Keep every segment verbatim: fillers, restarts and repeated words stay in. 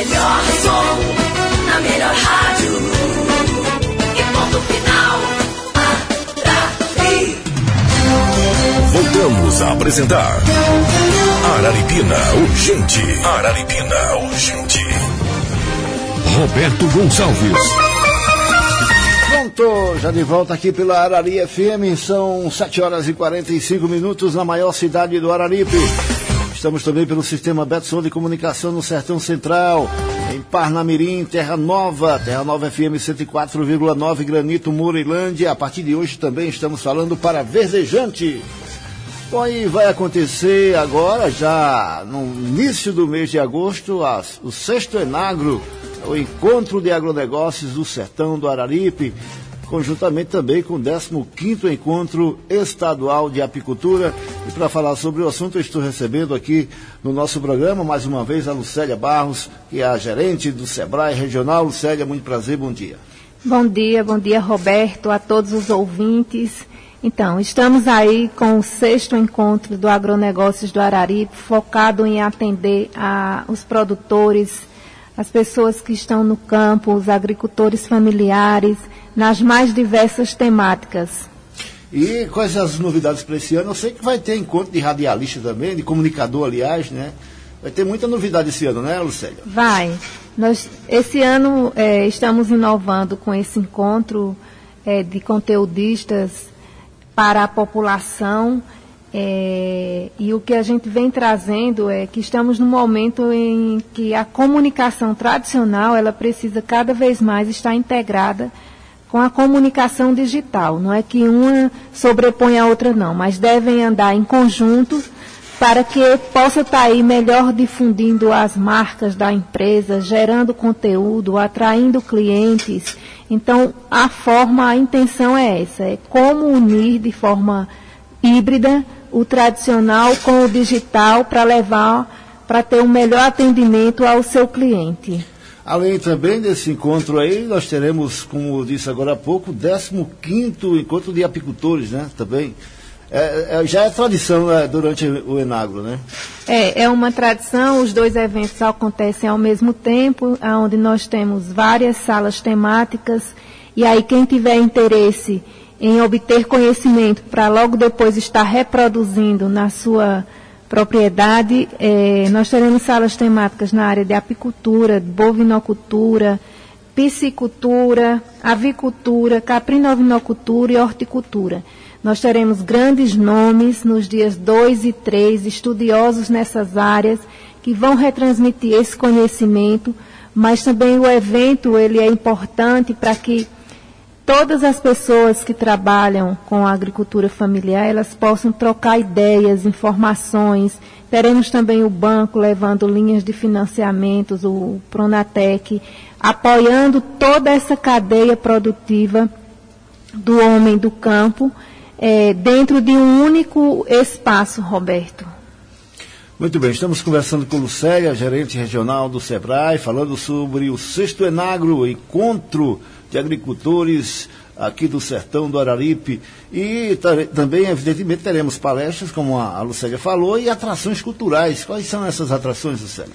melhor som, na melhor rádio. E ponto final, Arari. Voltamos a apresentar Araripina Urgente. Araripina Urgente. Roberto Gonçalves. Pronto, já de volta aqui pela Arari F M, são sete horas e quarenta e cinco minutos na maior cidade do Araripe. Estamos também pelo sistema Betson de comunicação no Sertão Central, em Parnamirim, Terra Nova, Terra Nova F M cento e quatro vírgula nove, Granito, Mourelândia. A partir de hoje também estamos falando para Verdejante. Bom, e vai acontecer agora, já no início do mês de agosto, as, o sexto Enagro, o Encontro de Agronegócios do Sertão do Araripe, conjuntamente também com o décimo quinto Encontro Estadual de Apicultura. E para falar sobre o assunto, eu estou recebendo aqui no nosso programa, mais uma vez, a Lucélia Barros, que é a gerente do Sebrae Regional. Lucélia, muito prazer, bom dia. Bom dia, bom dia, Roberto, a todos os ouvintes. Então, estamos aí com o sexto Encontro do Agronegócios do Araripe, focado em atender a, os produtores, as pessoas que estão no campo, os agricultores familiares, nas mais diversas temáticas. E quais as novidades para esse ano? Eu sei que vai ter encontro de radialista também, de comunicador, aliás, né? Vai ter muita novidade esse ano, né, Lucélia? Vai. Nós, esse ano, é, estamos inovando com esse encontro é, de conteudistas para a população. É, e o que a gente vem trazendo é que estamos num momento em que a comunicação tradicional, ela precisa cada vez mais estar integrada com a comunicação digital. Não é que uma sobrepõe a outra, não, mas devem andar em conjunto para que possa estar aí melhor difundindo as marcas da empresa, gerando conteúdo, atraindo clientes. Então, a forma, a intenção é essa, é como unir de forma híbrida o tradicional com o digital para levar, para ter um melhor atendimento ao seu cliente. Além também desse encontro aí, nós teremos, como eu disse agora há pouco, o décimo quinto Encontro de Apicultores, né, também. É, é, já é tradição, né, durante o Enagro, né? É, é uma tradição, os dois eventos acontecem ao mesmo tempo, onde nós temos várias salas temáticas, e aí quem tiver interesse em obter conhecimento para logo depois estar reproduzindo na sua propriedade, eh, nós teremos salas temáticas na área de apicultura, bovinocultura, piscicultura, avicultura, caprino-ovinocultura e horticultura. Nós teremos grandes nomes nos dias dois e três, estudiosos nessas áreas, que vão retransmitir esse conhecimento, mas também o evento ele é importante para que todas as pessoas que trabalham com a agricultura familiar, elas possam trocar ideias, informações. Teremos também o banco levando linhas de financiamentos, o Pronatec, apoiando toda essa cadeia produtiva do homem do campo, é, dentro de um único espaço, Roberto. Muito bem, estamos conversando com Lucélia, gerente regional do Sebrae, falando sobre o sexto Enagro, Encontro de Agricultores aqui do Sertão do Araripe. E também, evidentemente, teremos palestras, como a Lucélia falou, e atrações culturais. Quais são essas atrações, Lucélia?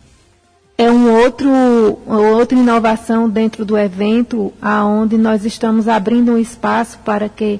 É um outro, outra inovação dentro do evento, onde nós estamos abrindo um espaço para que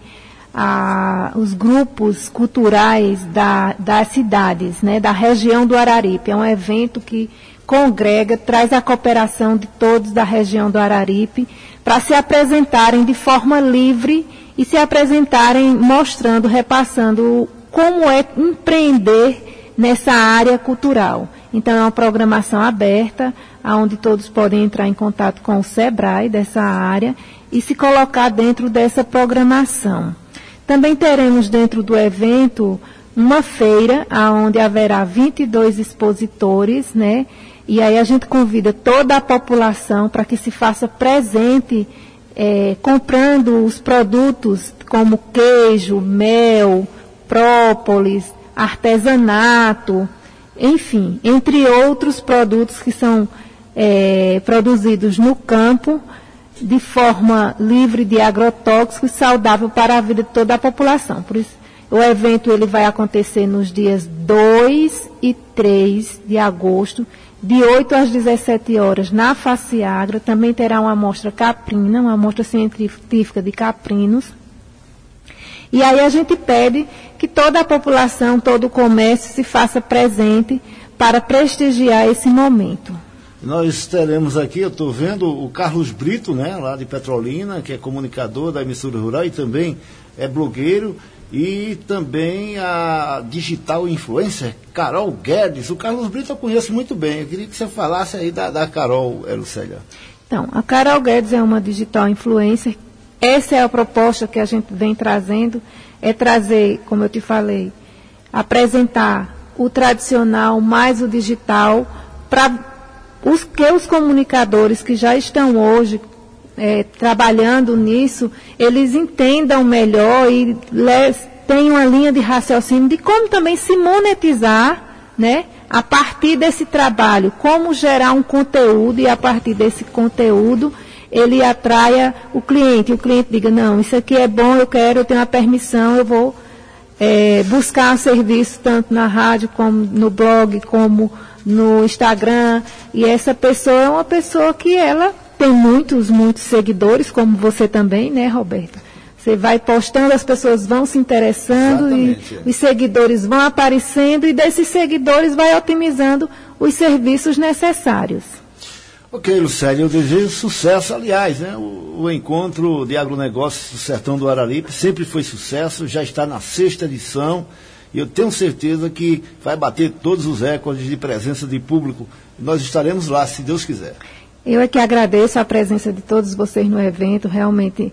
a, os grupos culturais da, das cidades, né, da região do Araripe. É um evento que congrega, traz a cooperação de todos da região do Araripe para se apresentarem de forma livre e se apresentarem mostrando, repassando como é empreender nessa área cultural. Então é uma programação aberta, onde todos podem entrar em contato com o Sebrae dessa área e se colocar dentro dessa programação. Também teremos dentro do evento uma feira, onde haverá vinte e dois expositores, né? E aí a gente convida toda a população para que se faça presente, é, comprando os produtos como queijo, mel, própolis, artesanato, enfim, entre outros produtos que são é, produzidos no campo, de forma livre de agrotóxicos e saudável para a vida de toda a população. Por isso, o evento ele vai acontecer nos dias dois e três de agosto, de oito às dezessete horas, na Faciagra. Também terá uma amostra caprina, uma amostra científica de caprinos. E aí a gente pede que toda a população, todo o comércio se faça presente para prestigiar esse momento. Nós teremos aqui, eu estou vendo o Carlos Brito, né, lá de Petrolina, que é comunicador da emissora rural e também é blogueiro, e também a digital influencer Carol Guedes. O Carlos Brito eu conheço muito bem, eu queria que você falasse aí da, da Carol, Lucélia. Então, a Carol Guedes é uma digital influencer. Essa é a proposta que a gente vem trazendo, é trazer, como eu te falei, apresentar o tradicional mais o digital para os que os comunicadores que já estão hoje é, trabalhando nisso, eles entendam melhor e tenham uma linha de raciocínio de como também se monetizar, né, a partir desse trabalho, como gerar um conteúdo e a partir desse conteúdo ele atraia o cliente, o cliente diga, não, isso aqui é bom, eu quero, eu tenho a permissão, eu vou é, buscar serviço tanto na rádio, como no blog, como no Instagram, e essa pessoa é uma pessoa que ela tem muitos, muitos seguidores, como você também, né, Roberta? Você vai postando, as pessoas vão se interessando. Exatamente. E os seguidores vão aparecendo e desses seguidores vai otimizando os serviços necessários. Ok, Lucélia, eu desejo sucesso. Aliás, né, o, o encontro de agronegócios do Sertão do Araripe sempre foi sucesso, já está na sexta edição e eu tenho certeza que vai bater todos os recordes de presença de público. Nós estaremos lá, se Deus quiser. Eu é que agradeço a presença de todos vocês no evento, realmente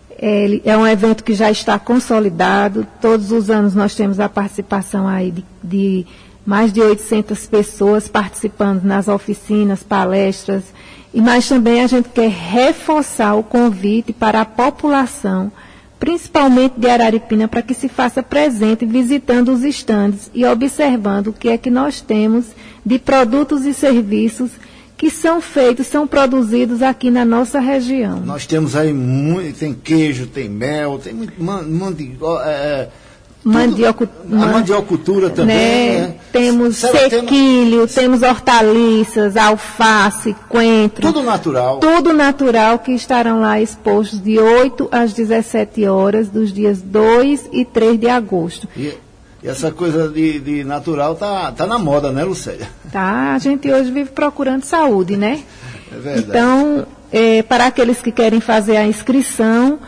é, é um evento que já está consolidado, todos os anos nós temos a participação aí de, de mais de oitocentas pessoas participando nas oficinas, palestras, e mas também a gente quer reforçar o convite para a população, principalmente de Araripina, para que se faça presente visitando os estandes e observando o que é que nós temos de produtos e serviços que são feitos, são produzidos aqui na nossa região. Nós temos aí muito, tem queijo, tem mel, tem muito, man, mandi, é, mandioca, tudo, a mandiocultura também. Né? Né? Temos Será sequilho, temos... temos hortaliças, alface, coentro. Tudo natural. Tudo natural que estarão lá expostos de oito às dezessete horas, dos dias dois e três de agosto. E... E essa coisa de, de natural tá, tá na moda, né, Lucélia? Tá, a gente hoje vive procurando saúde, né? É verdade. Então, é, para aqueles que querem fazer a inscrição,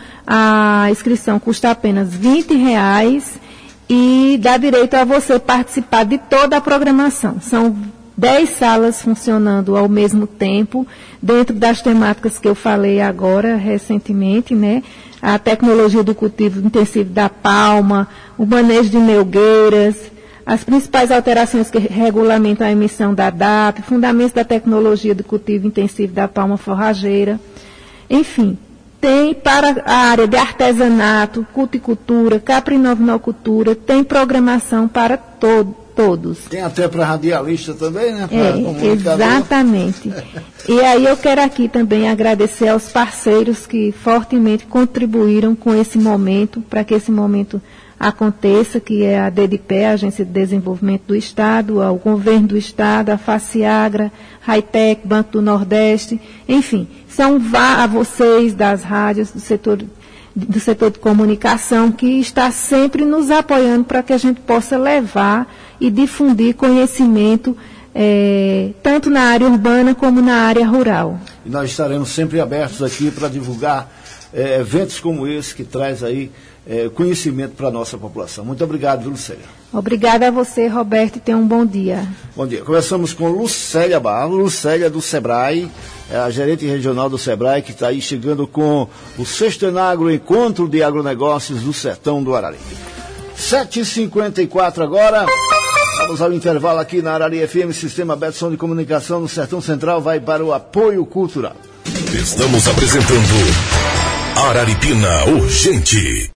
a inscrição custa apenas vinte reais e dá direito a você participar de toda a programação. São dez salas funcionando ao mesmo tempo, dentro das temáticas que eu falei agora, recentemente, né? A tecnologia do cultivo intensivo da palma, o manejo de melgueiras, as principais alterações que regulamentam a emissão da D A P, fundamentos da tecnologia do cultivo intensivo da palma forrageira. Enfim, tem para a área de artesanato, culticultura, caprinovinocultura, tem programação para todo, todos. Tem até para radialista também, né? É, exatamente. E aí eu quero aqui também agradecer aos parceiros que fortemente contribuíram com esse momento, para que esse momento aconteça, que é a D D P, a Agência de Desenvolvimento do Estado, o Governo do Estado, a Faciagra, Hightech, Banco do Nordeste, enfim, são a vocês das rádios, do setor, do setor de comunicação, que está sempre nos apoiando para que a gente possa levar e difundir conhecimento É, tanto na área urbana como na área rural. E nós estaremos sempre abertos aqui para divulgar é, eventos como esse que traz aí é, conhecimento para a nossa população. Muito obrigado, Lucélia. Obrigada a você, Roberto, e tenha um bom dia. Bom dia. Começamos com Lucélia Barro, Lucélia do Sebrae, é a gerente regional do Sebrae, que está aí chegando com o sexto Enagro Encontro de Agronegócios do Sertão do Araripe. sete e cinquenta e quatro agora. Vamos ao intervalo aqui na Arari F M, Sistema Betson de Comunicação no Sertão Central, vai para o apoio cultural. Estamos apresentando Araripina Urgente.